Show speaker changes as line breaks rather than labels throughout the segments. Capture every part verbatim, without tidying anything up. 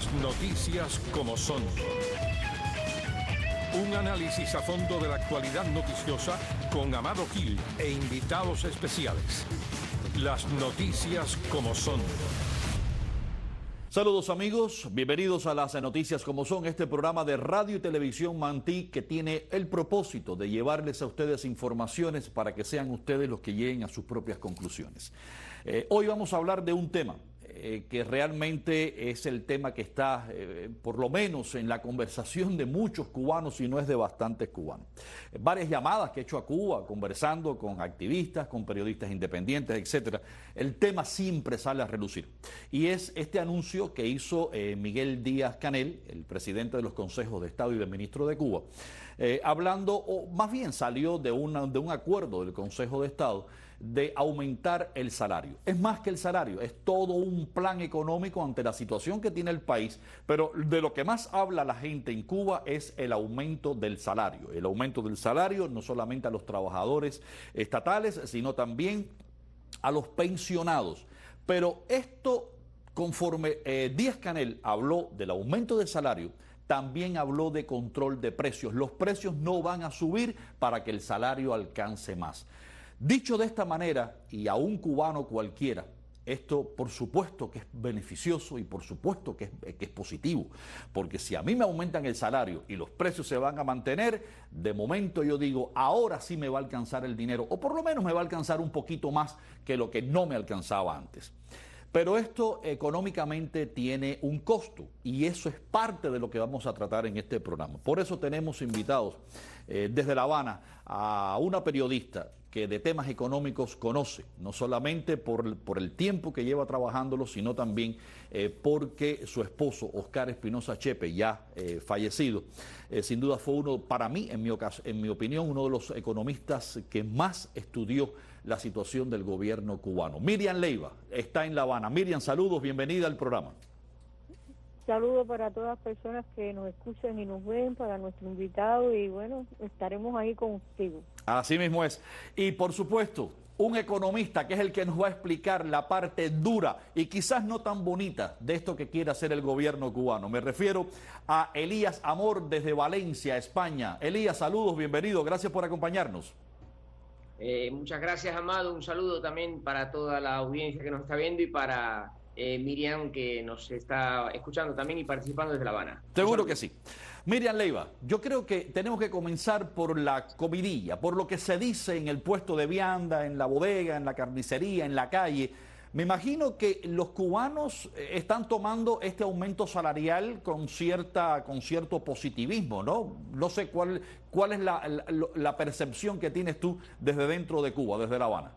Las noticias como son. Un análisis a fondo de la actualidad noticiosa con Amado Gil e invitados especiales. Las noticias como son.
Saludos amigos, bienvenidos a las noticias como son, este programa de radio y televisión Mantí que tiene el propósito de llevarles a ustedes informaciones para que sean ustedes los que lleguen a sus propias conclusiones. Eh, hoy vamos a hablar de un tema eh, que realmente es el tema que está eh, por lo menos en la conversación de muchos cubanos y no es de bastantes cubanos. Eh, varias llamadas que he hecho a Cuba conversando con activistas, con periodistas independientes, etcétera. El tema siempre sale a relucir y es este anuncio que hizo eh, Miguel Díaz-Canel, el presidente de los consejos de Estado y del ministro de Cuba, eh, hablando, o más bien salió de, una, de un acuerdo del Consejo de Estado de aumentar el salario. Es más que el salario, es todo un plan económico ante la situación que tiene el país, pero de lo que más habla la gente en Cuba es el aumento del salario. El aumento del salario no solamente a los trabajadores estatales, sino también a los pensionados. Pero esto, conforme eh, Díaz-Canel habló del aumento del salario, también habló de control de precios. Los precios no van a subir para que el salario alcance más. Dicho de esta manera, y a un cubano cualquiera, esto por supuesto que es beneficioso y por supuesto que es, que es positivo, porque si a mí me aumentan el salario y los precios se van a mantener, de momento yo digo, ahora sí me va a alcanzar el dinero, o por lo menos me va a alcanzar un poquito más que lo que no me alcanzaba antes. Pero esto económicamente tiene un costo y eso es parte de lo que vamos a tratar en este programa. Por eso tenemos invitados eh, desde La Habana a una periodista que de temas económicos conoce, no solamente por, por el tiempo que lleva trabajándolo, sino también eh, porque su esposo, Oscar Espinosa Chepe, ya eh, fallecido, eh, sin duda fue uno, para mí, en mi, en mi opinión, uno de los economistas que más estudió la situación del gobierno cubano. Miriam Leiva está en La Habana. Miriam, saludos, bienvenida al programa.
Saludos para todas las personas que nos escuchan y nos ven, para nuestro invitado y bueno, estaremos ahí contigo.
Así mismo es. Y por supuesto, un economista que es el que nos va a explicar la parte dura y quizás no tan bonita de esto que quiere hacer el gobierno cubano. Me refiero a Elías Amor desde Valencia, España. Elías, saludos, bienvenido, gracias por acompañarnos.
Eh, muchas gracias, Amado. Un saludo también para toda la audiencia que nos está viendo y para eh, Miriam, que nos está escuchando también y participando desde La Habana.
Seguro que sí. Miriam Leiva, yo creo que tenemos que comenzar por la comidilla, por lo que se dice en el puesto de vianda, en la bodega, en la carnicería, en la calle. Me imagino que los cubanos están tomando este aumento salarial con cierta, con cierto positivismo, ¿no? No sé cuál, cuál es la, la, la percepción que tienes tú desde dentro de Cuba, desde La Habana.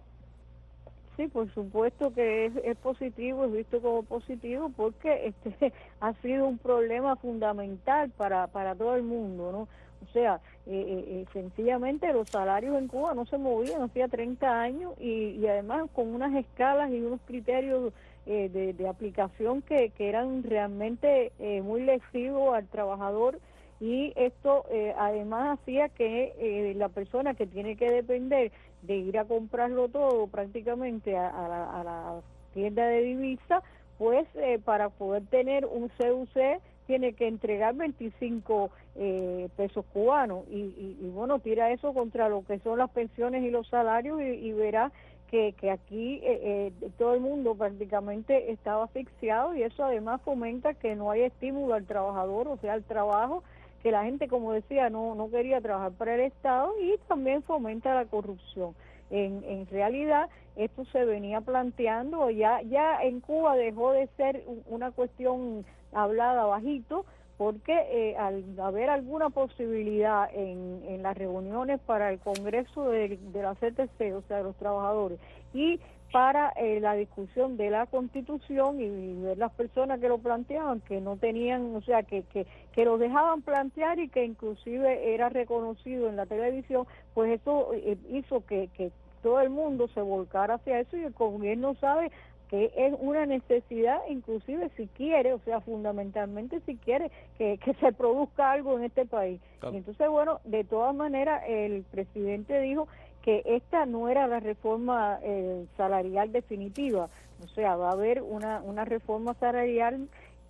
Sí, por supuesto que es, es positivo, es visto como positivo porque este ha sido un problema fundamental para, para todo el mundo, ¿no? O sea, eh, eh, sencillamente los salarios en Cuba no se movían hacía treinta años y, y además con unas escalas y unos criterios eh, de, de aplicación que, que eran realmente eh, muy lesivos al trabajador y esto eh, además hacía que eh, la persona que tiene que depender de ir a comprarlo todo prácticamente a, a, la, a la tienda de divisas, pues eh, para poder tener un C U C tiene que entregar veinticinco eh, pesos cubanos y, y, y bueno, tira eso contra lo que son las pensiones y los salarios y, y verá que, que aquí eh, eh, todo el mundo prácticamente estaba asfixiado y eso además fomenta que no hay estímulo al trabajador, o sea, al trabajo, que la gente, como decía, no, no quería trabajar para el Estado y también fomenta la corrupción. En, en realidad, esto se venía planteando, ya, ya en Cuba dejó de ser una cuestión hablada bajito, porque eh, al haber alguna posibilidad en, en las reuniones para el Congreso de, de la C T C, o sea, de los trabajadores, y para eh, la discusión de la Constitución y, y ver las personas que lo planteaban, que no tenían, o sea, que, que, que lo dejaban plantear y que inclusive era reconocido en la televisión, pues eso eh, hizo que, que todo el mundo se volcara hacia eso y el gobierno sabe que es una necesidad, inclusive si quiere, o sea, fundamentalmente si quiere que, que se produzca algo en este país. Claro. Y entonces, bueno, de todas maneras, el presidente dijo que esta no era la reforma eh, salarial definitiva, o sea, va a haber una, una reforma salarial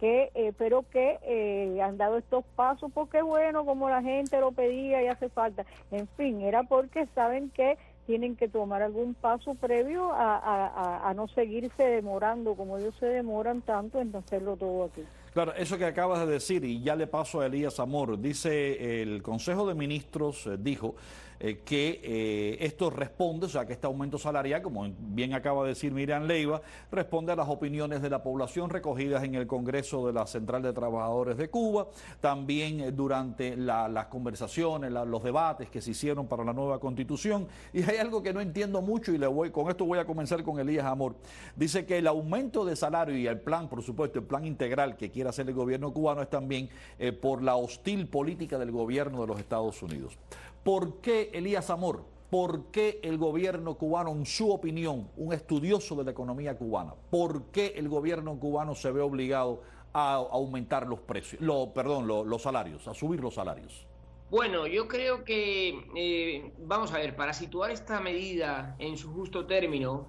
que eh, pero que eh, han dado estos pasos porque bueno, como la gente lo pedía y hace falta, en fin, era porque saben que tienen que tomar algún paso previo a, a, a no seguirse demorando como ellos se demoran tanto en hacerlo todo aquí.
Claro, eso que acabas de decir, y ya le paso a Elías Amor, dice el Consejo de Ministros, eh, dijo eh, que eh, esto responde, o sea, que este aumento salarial, como bien acaba de decir Miriam Leiva, responde a las opiniones de la población recogidas en el Congreso de la Central de Trabajadores de Cuba, también eh, durante la, las conversaciones, la, los debates que se hicieron para la nueva Constitución. Y hay algo que no entiendo mucho y le voy, con esto voy a comenzar con Elías Amor. Dice que el aumento de salario y el plan, por supuesto, el plan integral que quiere hacer el gobierno cubano es también eh, por la hostil política del gobierno de los Estados Unidos. ¿Por qué, Elías Amor, por qué el gobierno cubano, en su opinión, un estudioso de la economía cubana, por qué el gobierno cubano se ve obligado a aumentar los precios, lo, perdón, lo, los salarios, a subir los salarios?
Bueno, yo creo que, eh, vamos a ver, para situar esta medida en su justo término,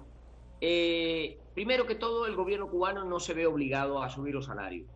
eh, primero que todo, el gobierno cubano no se ve obligado a subir los salarios.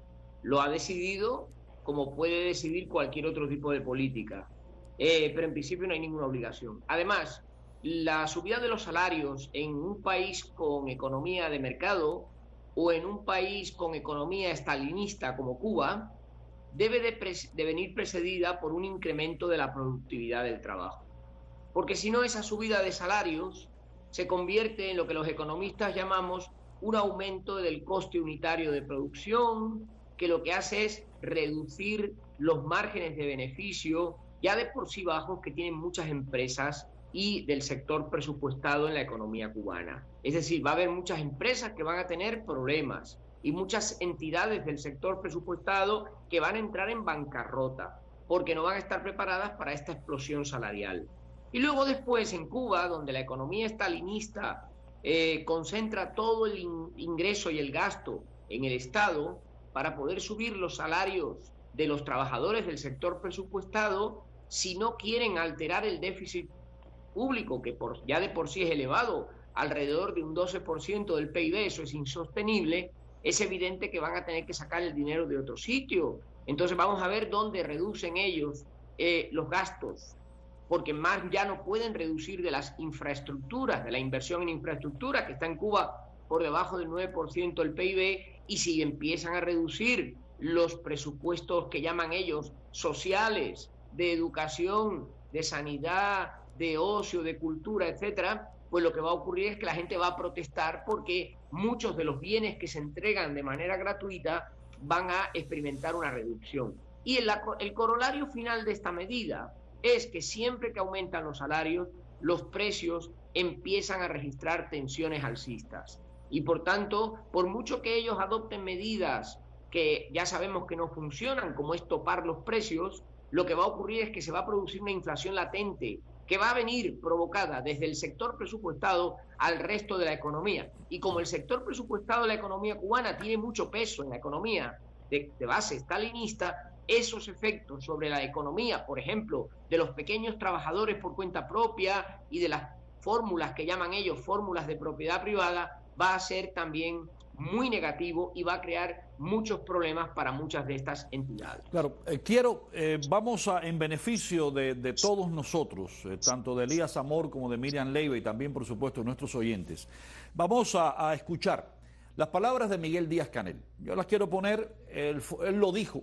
Lo ha decidido como puede decidir cualquier otro tipo de política, eh, pero en principio no hay ninguna obligación. Además, la subida de los salarios en un país con economía de mercado o en un país con economía estalinista como Cuba debe de, de venir precedida por un incremento de la productividad del trabajo. Porque si no, esa subida de salarios se convierte en lo que los economistas llamamos un aumento del coste unitario de producción, que lo que hace es reducir los márgenes de beneficio ya de por sí bajos que tienen muchas empresas y del sector presupuestado en la economía cubana. Es decir, va a haber muchas empresas que van a tener problemas y muchas entidades del sector presupuestado que van a entrar en bancarrota porque no van a estar preparadas para esta explosión salarial. Y luego después en Cuba, donde la economía estalinista eh, concentra todo el in ingreso y el gasto en el Estado, para poder subir los salarios de los trabajadores del sector presupuestado, si no quieren alterar el déficit público, que por, ya de por sí es elevado, alrededor de un doce por ciento del P I B, eso es insostenible, es evidente que van a tener que sacar el dinero de otro sitio. Entonces vamos a ver dónde reducen ellos eh, los gastos, porque más ya no pueden reducir de las infraestructuras, de la inversión en infraestructura, que está en Cuba por debajo del nueve por ciento del P I B, y si empiezan a reducir los presupuestos que llaman ellos sociales, de educación, de sanidad, de ocio, de cultura, etcétera, pues lo que va a ocurrir es que la gente va a protestar porque muchos de los bienes que se entregan de manera gratuita van a experimentar una reducción. Y el, el corolario final de esta medida es que siempre que aumentan los salarios, los precios empiezan a registrar tensiones alcistas. Y por tanto, por mucho que ellos adopten medidas que ya sabemos que no funcionan, como es topar los precios, lo que va a ocurrir es que se va a producir una inflación latente que va a venir provocada desde el sector presupuestado al resto de la economía. Y como el sector presupuestado de la economía cubana tiene mucho peso en la economía de, de base stalinista, esos efectos sobre la economía, por ejemplo, de los pequeños trabajadores por cuenta propia y de las fórmulas que llaman ellos fórmulas de propiedad privada, va a ser también muy negativo y va a crear muchos problemas para muchas de estas entidades.
Claro, eh, quiero, eh, vamos a, en beneficio de, de todos nosotros, eh, tanto de Elías Amor como de Miriam Leiva y también, por supuesto, de nuestros oyentes, vamos a, a escuchar las palabras de Miguel Díaz-Canel. Yo las quiero poner, él, él lo dijo,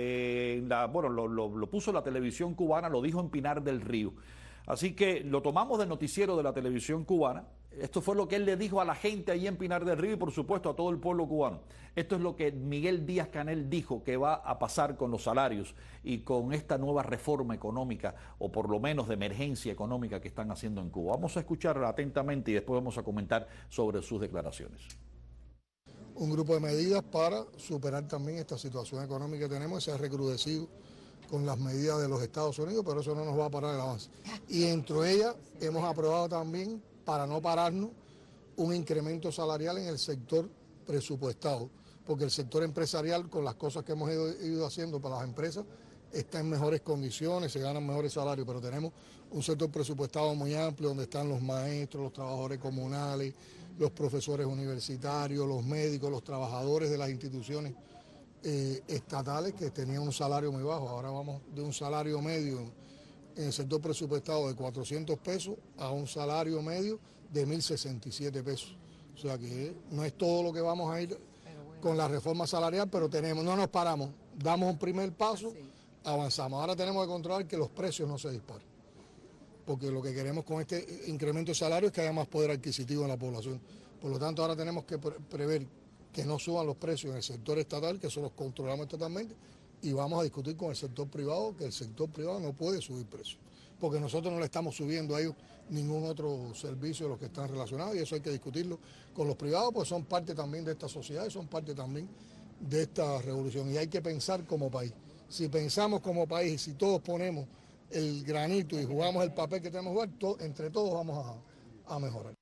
eh, la, bueno, lo, lo, lo puso en la televisión cubana, lo dijo en Pinar del Río. Así que lo tomamos del noticiero de la televisión cubana. Esto fue lo que él le dijo a la gente allí en Pinar del Río y por supuesto a todo el pueblo cubano. Esto es lo que Miguel Díaz-Canel dijo que va a pasar con los salarios y con esta nueva reforma económica o por lo menos de emergencia económica que están haciendo en Cuba. Vamos a escuchar atentamente y después vamos a comentar sobre sus declaraciones.
Un grupo de medidas para superar también esta situación económica que tenemos, se ha recrudecido con las medidas de los Estados Unidos, pero eso no nos va a parar el avance. Y dentro de ellas hemos aprobado también, para no pararnos, un incremento salarial en el sector presupuestado, porque el sector empresarial, con las cosas que hemos ido, ido haciendo para las empresas, está en mejores condiciones, se ganan mejores salarios, pero tenemos un sector presupuestado muy amplio donde están los maestros, los trabajadores comunales, los profesores universitarios, los médicos, los trabajadores de las instituciones eh, estatales que tenían un salario muy bajo. Ahora vamos de un salario medio en el sector presupuestado de cuatrocientos pesos a un salario medio de mil sesenta y siete pesos. O sea que no es todo lo que vamos a ir con la reforma salarial, pero tenemos, no nos paramos, damos un primer paso, avanzamos. Ahora tenemos que controlar que los precios no se disparen, porque lo que queremos con este incremento de salario es que haya más poder adquisitivo en la población. Por lo tanto, ahora tenemos que pre prever que no suban los precios en el sector estatal, que eso los controlamos totalmente, y vamos a discutir con el sector privado, que el sector privado no puede subir precios, porque nosotros no le estamos subiendo a ellos ningún otro servicio de los que están relacionados, y eso hay que discutirlo con los privados, pues son parte también de esta sociedad y son parte también de esta revolución, y hay que pensar como país. Si pensamos como país y si todos ponemos el granito y jugamos el papel que tenemos que jugar, to entre todos vamos a, a mejorar.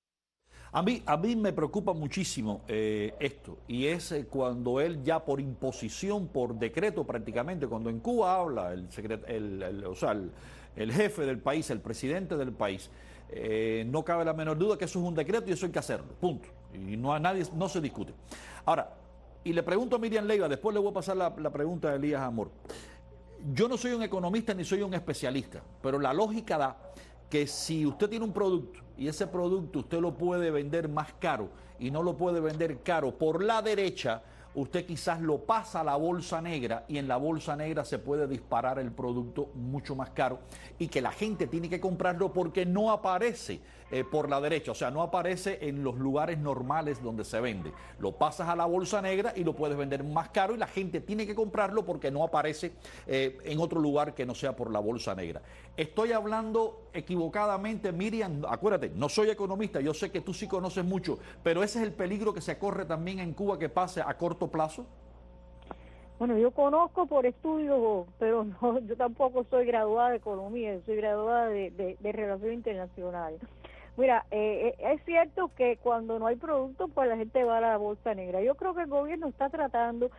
A mí, a mí me preocupa muchísimo eh, esto, y es eh, cuando él ya por imposición, por decreto prácticamente, cuando en Cuba habla el, el, el, o sea, el, el jefe del país, el presidente del país, eh, no cabe la menor duda que eso es un decreto y eso hay que hacerlo, punto. Y no a nadie, no se discute. Ahora, y le pregunto a Miriam Leiva, después le voy a pasar la, la pregunta a Elías Amor. Yo no soy un economista ni soy un especialista, pero la lógica da que si usted tiene un producto y ese producto usted lo puede vender más caro y no lo puede vender caro por la derecha, usted quizás lo pasa a la bolsa negra y en la bolsa negra se puede disparar el producto mucho más caro y que la gente tiene que comprarlo porque no aparece eh, por la derecha, o sea, no aparece en los lugares normales donde se vende. Lo pasas a la bolsa negra y lo puedes vender más caro y la gente tiene que comprarlo porque no aparece eh, en otro lugar que no sea por la bolsa negra. Estoy hablando equivocadamente, Miriam, acuérdate, no soy economista, yo sé que tú sí conoces mucho, pero ese es el peligro que se corre también en Cuba que pase a corto plazo.
Bueno, yo conozco por estudios, pero no, yo tampoco soy graduada de economía, yo soy graduada de, de, de relaciones internacionales. Mira, eh, es cierto que cuando no hay producto, pues la gente va a la bolsa negra. Yo creo que el gobierno está tratando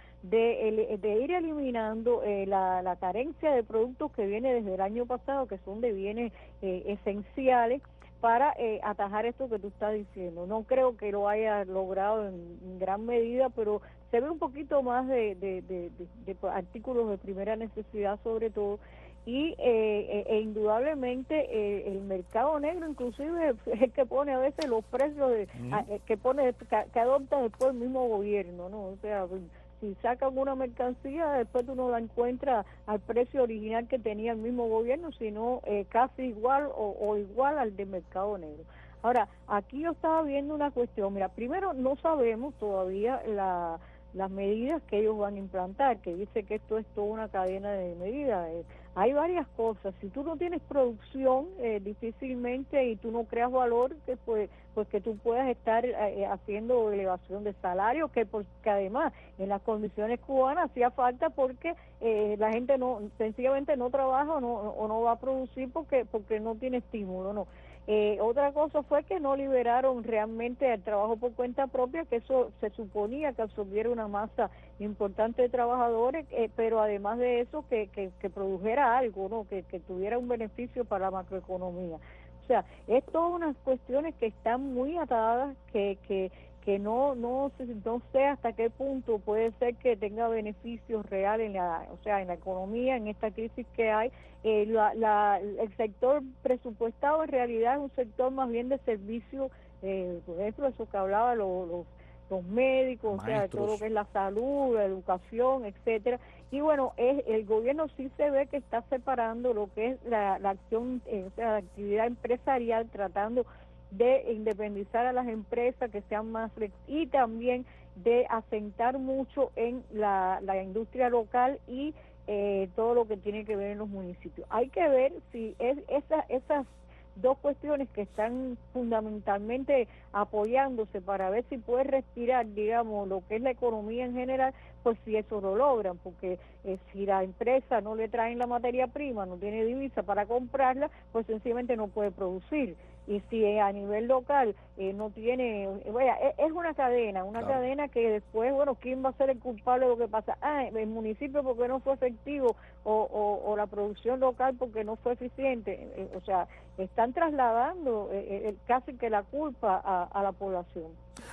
de, de ir eliminando eh, la, la carencia de productos que viene desde el año pasado, que son de bienes eh, esenciales, para eh, atajar esto que tú estás diciendo. No creo que lo haya logrado en, en gran medida, pero se ve un poquito más de, de, de, de, de artículos de primera necesidad sobre todo, y eh, e indudablemente eh, el mercado negro inclusive es el que pone a veces los precios de, mm. a, que pone que, que adopta después el mismo gobierno, ¿no? O sea, si sacan una mercancía, después tú no la encuentras al precio original que tenía el mismo gobierno, sino eh, casi igual o, o igual al del mercado negro. Ahora, aquí yo estaba viendo una cuestión. Mira, primero no sabemos todavía la, las medidas que ellos van a implantar, que dice que esto es toda una cadena de medidas. Eh, hay varias cosas. Si tú no tienes producción, eh, difícilmente, y tú no creas valor, que pues, pues que tú puedas estar eh, haciendo elevación de salario, que porque además en las condiciones cubanas hacía falta porque eh, la gente no sencillamente no trabaja o no, o no va a producir porque porque no tiene estímulo, no. Eh, otra cosa fue que no liberaron realmente el trabajo por cuenta propia, que eso se suponía que absorbiera una masa importante de trabajadores, eh, pero además de eso que, que, que produjera algo, ¿no? Que, que tuviera un beneficio para la macroeconomía. O sea, es todas unas cuestiones que están muy atadas, que, que, que no, no, no sé hasta qué punto puede ser que tenga beneficios reales en la, o sea, en la economía, en esta crisis que hay. Eh, la, la, el sector presupuestado en realidad es un sector más bien de servicio, eh, por ejemplo, eso que hablaba los, los, los médicos, Maestros. O sea, de todo lo que es la salud, la educación, etcétera. Y bueno, es, el gobierno sí se ve que está separando lo que es la, la acción, eh, o sea, la actividad empresarial, tratando de independizar a las empresas que sean más y también de asentar mucho en la, la industria local y eh, todo lo que tiene que ver en los municipios. Hay que ver si es esa, esas dos cuestiones que están fundamentalmente apoyándose para ver si puede respirar, digamos, lo que es la economía en general, pues si eso lo logran, porque eh, si la empresa no le traen la materia prima, no tiene divisa para comprarla, pues sencillamente no puede producir. Y si a nivel local eh, no tiene, vaya, es una cadena, una claro. cadena que después, bueno, ¿quién va a ser el culpable de lo que pasa? Ah, el municipio porque no fue efectivo o, o, o la producción local porque no fue eficiente. Eh, o sea, están trasladando eh, eh, casi que la culpa a, a la población.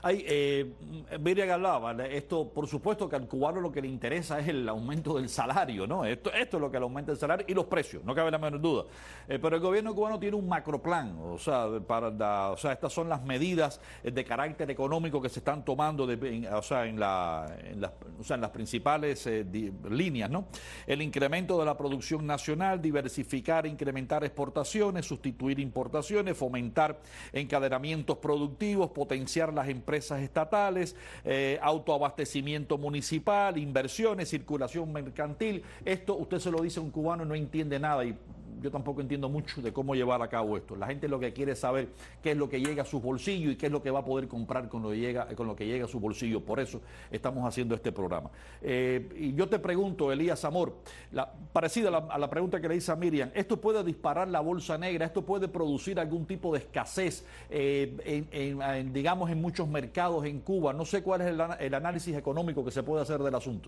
Hay, eh, Miriam hablaba, esto, por supuesto que al cubano lo que le interesa es el aumento del salario, ¿no? Esto, esto es lo que le aumenta el salario y los precios, no cabe la menor duda. Eh, pero el gobierno cubano tiene un macroplan, o sea, para la, o sea, estas son las medidas de carácter económico que se están tomando, de, en, o sea, en, la, en, las, o sea, en las principales eh, di, líneas, ¿no? El incremento de la producción nacional, diversificar, incrementar exportaciones, sustituir importaciones, fomentar encadenamientos productivos, potenciar las empresas estatales, eh, autoabastecimiento municipal, inversiones, circulación mercantil. Esto usted se lo dice a un cubano y no entiende nada, y yo tampoco entiendo mucho de cómo llevar a cabo esto. La gente lo que quiere es saber qué es lo que llega a sus bolsillos y qué es lo que va a poder comprar con lo que llega, con lo que llega a su bolsillo. Por eso estamos haciendo este programa. Eh, y yo te pregunto, Elías Amor, la, parecida a la, a la pregunta que le hice a Miriam, ¿esto puede disparar la bolsa negra? ¿Esto puede producir algún tipo de escasez, eh, en, en, en, digamos, en muchos mercados en Cuba? No sé cuál es el, el análisis económico que se puede hacer del asunto.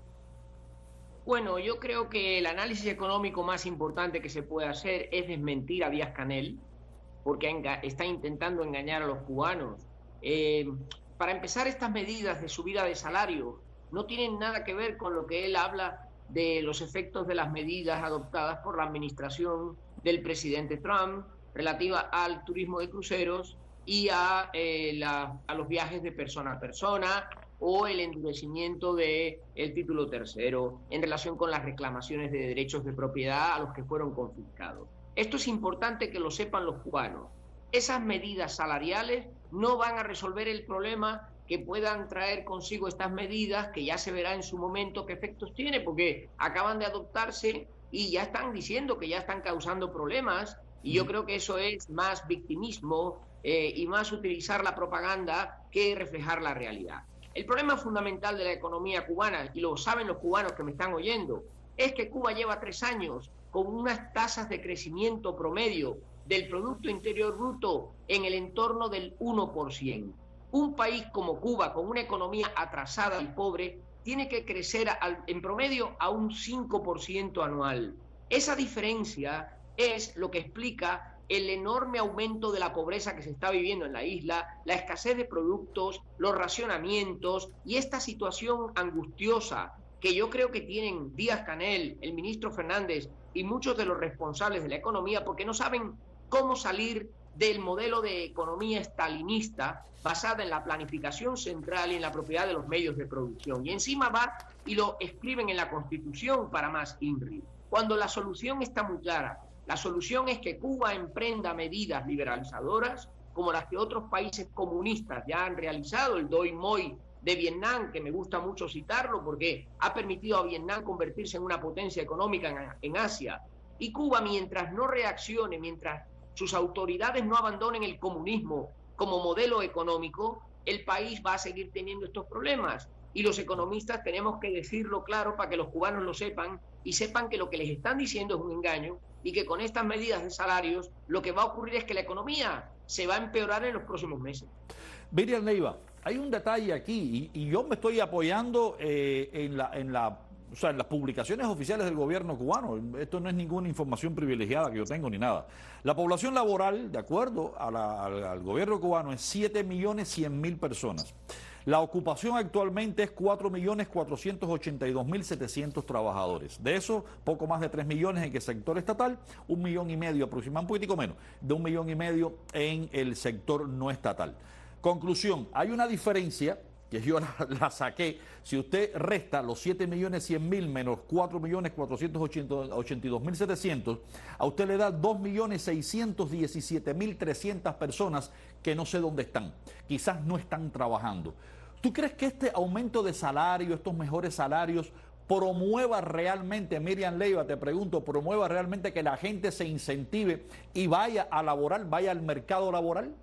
Bueno, yo creo que el análisis económico más importante que se puede hacer es desmentir a Díaz-Canel, porque está intentando engañar a los cubanos. Eh, para empezar, estas medidas de subida de salario no tienen nada que ver con lo que él habla de los efectos de las medidas adoptadas por la administración del presidente Trump relativa al turismo de cruceros y a, eh, la, a los viajes de persona a persona, o el endurecimiento del título tercero en relación con las reclamaciones de derechos de propiedad a los que fueron confiscados. Esto es importante que lo sepan los cubanos. Esas medidas salariales no van a resolver el problema que puedan traer consigo estas medidas, que ya se verá en su momento qué efectos tiene, porque acaban de adoptarse y ya están diciendo que ya están causando problemas, y yo creo que eso es más victimismo eh, y más utilizar la propaganda que reflejar la realidad. El problema fundamental de la economía cubana, y lo saben los cubanos que me están oyendo, es que Cuba lleva tres años con unas tasas de crecimiento promedio del Producto Interior Bruto en el entorno del uno por ciento. Un país como Cuba, con una economía atrasada y pobre, tiene que crecer al, en promedio a un cinco por ciento anual. Esa diferencia es lo que explica el enorme aumento de la pobreza que se está viviendo en la isla, la escasez de productos, los racionamientos y esta situación angustiosa que yo creo que tienen Díaz-Canel, el ministro Fernández y muchos de los responsables de la economía, porque no saben cómo salir del modelo de economía estalinista basada en la planificación central y en la propiedad de los medios de producción. Y encima va y lo escriben en la Constitución para más I N R I, cuando la solución está muy clara. La solución es que Cuba emprenda medidas liberalizadoras como las que otros países comunistas ya han realizado, el Doi Moi de Vietnam, que me gusta mucho citarlo porque ha permitido a Vietnam convertirse en una potencia económica en, en Asia. Y Cuba, mientras no reaccione, mientras sus autoridades no abandonen el comunismo como modelo económico, el país va a seguir teniendo estos problemas. Y los economistas tenemos que decirlo claro para que los cubanos lo sepan y sepan que lo que les están diciendo es un engaño, y que con estas medidas de salarios lo que va a ocurrir es que la economía se va a empeorar en los próximos meses.
Miriam Leiva, hay un detalle aquí, y, y yo me estoy apoyando eh, en, la, en, la, o sea, en las publicaciones oficiales del gobierno cubano. Esto no es ninguna información privilegiada que yo tengo ni nada. La población laboral, de acuerdo a la, al, al gobierno cubano, es siete millones cien mil personas. La ocupación actualmente es cuatro millones cuatrocientos ochenta y dos mil setecientos trabajadores. De eso, poco más de tres millones en el sector estatal, un millón y medio aproximadamente, un poquitico menos, de un millón y medio en el sector no estatal. Conclusión, hay una diferencia, que yo la, la saqué, si usted resta los siete millones cien mil menos cuatro millones cuatrocientos ochenta y dos mil setecientos, a usted le da dos millones seiscientos diecisiete mil trescientas personas que no sé dónde están, quizás no están trabajando. ¿Tú crees que este aumento de salario, estos mejores salarios, promueva realmente, Miriam Leiva, te pregunto, promueva realmente que la gente se incentive y vaya a laborar, vaya al mercado laboral?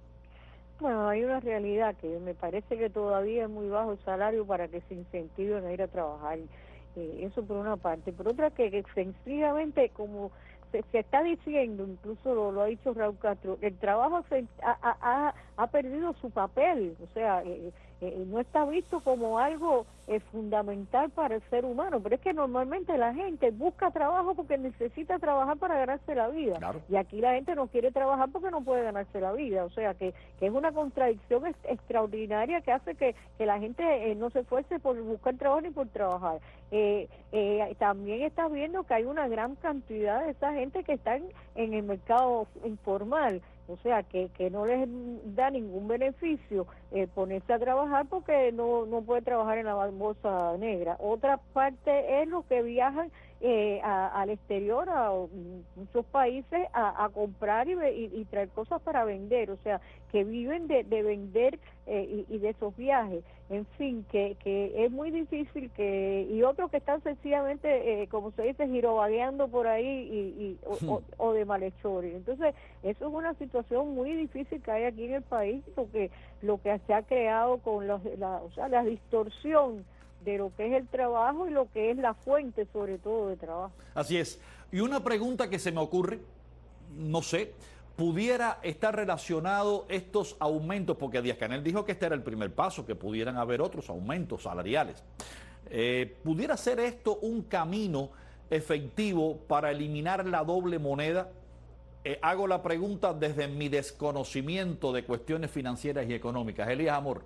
Bueno, hay una realidad que me parece que todavía es muy bajo el salario para que se incentiven a ir a trabajar. Eh, eso por una parte. Por otra, que, que sencillamente, como se, se está diciendo, incluso lo, lo ha dicho Raúl Castro, el trabajo se, ha, ha, ha perdido su papel. O sea, eh, eh, no está visto como algo eh, fundamental para el ser humano, pero es que normalmente la gente busca trabajo porque necesita trabajar para ganarse la vida,
claro.
Y aquí la gente no quiere trabajar porque no puede ganarse la vida, o sea que, que es una contradicción est extraordinaria que hace que, que la gente eh, no se esfuerce por buscar trabajo ni por trabajar. Eh, eh, también estás viendo que hay una gran cantidad de esa gente que están en el mercado informal, o sea, que, que no les da ningún beneficio eh, ponerse a trabajar porque no, no puede trabajar en la bolsa negra. Otra parte es los que viajan eh, a, al exterior, a muchos países, a, a comprar y, y, y traer cosas para vender, o sea, que viven de, de vender eh, y, y de esos viajes. En fin, que, que es muy difícil que... Y otros que están sencillamente, eh, como se dice, girovagueando por ahí y, y, o, o, o de malhechores. Entonces, eso es una situación muy difícil que hay aquí en el país, porque lo que se ha creado con los, la, o sea, la distorsión de lo que es el trabajo y lo que es la fuente, sobre todo, de trabajo.
Así es. Y una pregunta que se me ocurre, no sé, ¿pudiera estar relacionado estos aumentos? Porque Díaz-Canel dijo que este era el primer paso, que pudieran haber otros aumentos salariales. Eh, ¿Pudiera ser esto un camino efectivo para eliminar la doble moneda? Eh, hago la pregunta desde mi desconocimiento de cuestiones financieras y económicas. Elías Amor.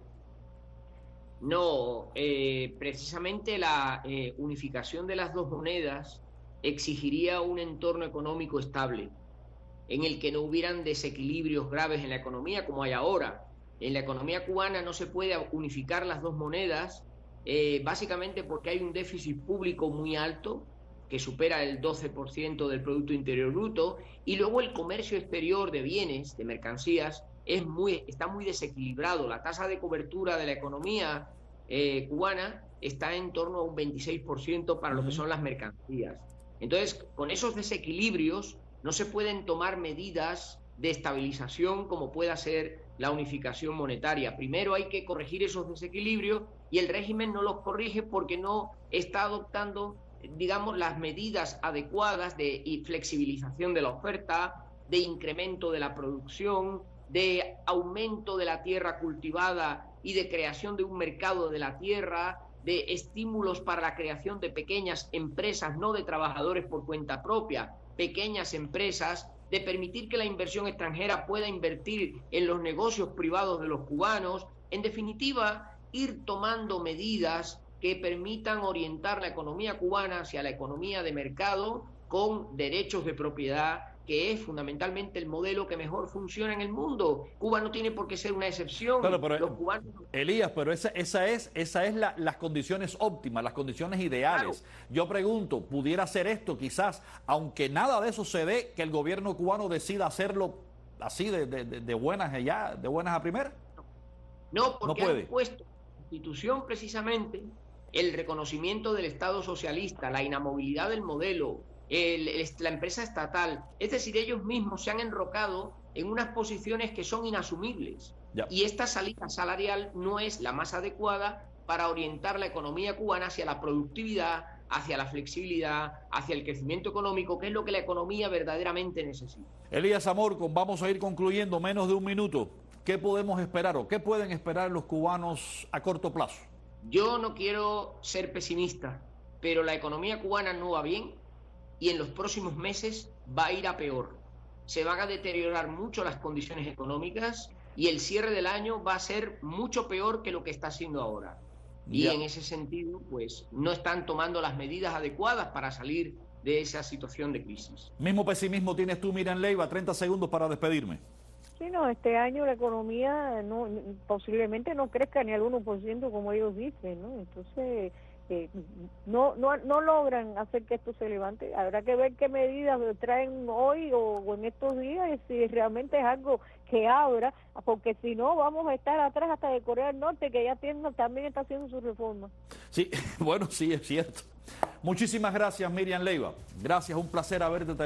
No, eh, precisamente la eh, unificación de las dos monedas exigiría un entorno económico estable, en el que no hubieran desequilibrios graves en la economía como hay ahora. En la economía cubana no se puede unificar las dos monedas, eh, básicamente porque hay un déficit público muy alto, que supera el doce por ciento del Producto Interior Bruto, y luego el comercio exterior de bienes, de mercancías, es muy, está muy desequilibrado. La tasa de cobertura de la economía eh, cubana está en torno a un veintiséis por ciento para lo que son las mercancías. Entonces, con esos desequilibrios no se pueden tomar medidas de estabilización como pueda ser la unificación monetaria. Primero hay que corregir esos desequilibrios y el régimen no los corrige porque no está adoptando, digamos, las medidas adecuadas de flexibilización de la oferta, de incremento de la producción, de aumento de la tierra cultivada y de creación de un mercado de la tierra, de estímulos para la creación de pequeñas empresas, no de trabajadores por cuenta propia, pequeñas empresas, de permitir que la inversión extranjera pueda invertir en los negocios privados de los cubanos. En definitiva, ir tomando medidas que permitan orientar la economía cubana hacia la economía de mercado con derechos de propiedad, que es fundamentalmente el modelo que mejor funciona en el mundo. Cuba no tiene por qué ser una excepción.
Claro, pero,
Los cubanos...
Elías, pero esa, esa es, esa es la, las condiciones óptimas, las condiciones ideales. Claro. Yo pregunto, ¿pudiera ser esto quizás, aunque nada de eso se dé, que el gobierno cubano decida hacerlo así de, de, de buenas allá, de buenas a primeras?
No, porque
no puede.
han puesto en la Constitución precisamente el reconocimiento del Estado socialista, la inamovilidad del modelo, El, el, la empresa estatal, es decir, ellos mismos se han enrocado en unas posiciones que son inasumibles. Ya. Y esta salida salarial no es la más adecuada para orientar la economía cubana hacia la productividad, hacia la flexibilidad, hacia el crecimiento económico, que es lo que la economía verdaderamente necesita.
Elías Amor, vamos a ir concluyendo, menos de un minuto. ¿Qué podemos esperar o qué pueden esperar los cubanos a corto plazo?
Yo no quiero ser pesimista, pero la economía cubana no va bien y en los próximos meses va a ir a peor. Se van a deteriorar mucho las condiciones económicas y el cierre del año va a ser mucho peor que lo que está haciendo ahora. Y ya. En ese sentido, pues, no están tomando las medidas adecuadas para salir de esa situación de crisis.
Mismo pesimismo tienes tú, Miriam Leiva. treinta segundos para despedirme.
Sí, no, este año la economía no posiblemente no crezca ni al uno por ciento como ellos dicen, ¿no? Entonces... Eh, no, no no logran hacer que esto se levante. Habrá que ver qué medidas traen hoy o, o en estos días, y si realmente es algo que abra, porque si no vamos a estar atrás hasta de Corea del Norte, que ya tiene, también está haciendo su reforma.
Sí, bueno, sí, es cierto. Muchísimas gracias, Miriam Leiva. Gracias, un placer haberte